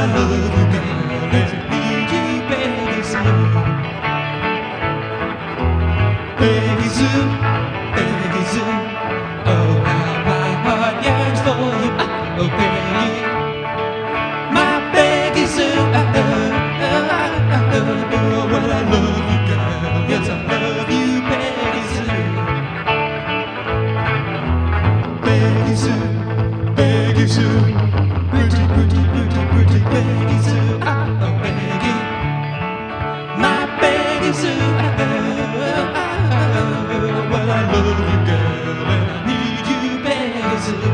love you, girl, and I need you, Peggy Sue. Peggy Sue, Peggy Sue. Oh, how my heart yearns for you. Oh, Peggy, my Peggy Sue. Oh, well, I love you, girl. Yes, I love you, Peggy Sue. Peggy Sue, Peggy Sue. Pretty, pretty, pretty, pretty Peggy Sue. Oh, Peggy, my Peggy Sue. Well, I love you, girl, and I need you, Peggy Sue.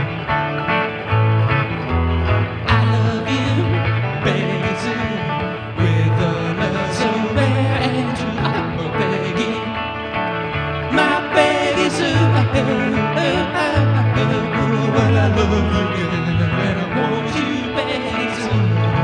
I love you, Peggy Sue, with a love so rare and true. Oh, Peggy, my Peggy Sue. Well, I love you, girl, and I want you, Peggy Sue.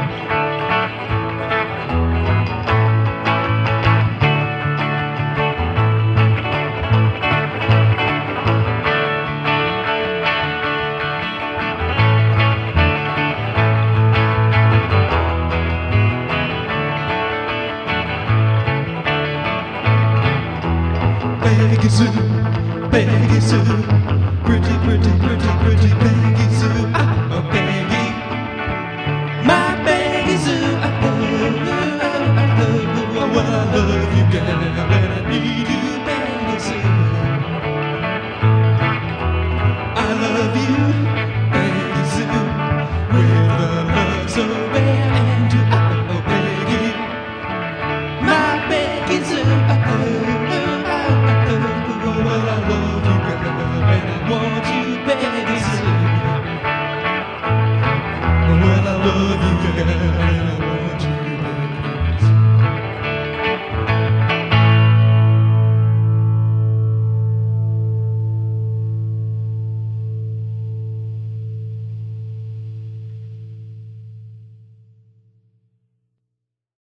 Peggy Sue, Peggy Sue, pretty, pretty, pretty, pretty Peggy Sue. Oh, Peggy, my Peggy Sue. Well, I love you, girl, and I need you, Peggy Sue. I love you, Peggy Sue, with a love so rare and true. Oh, Peggy, my Peggy Sue. Well, I love you, girl, and I want you, Peggy Sue. Well, I love you, girl, and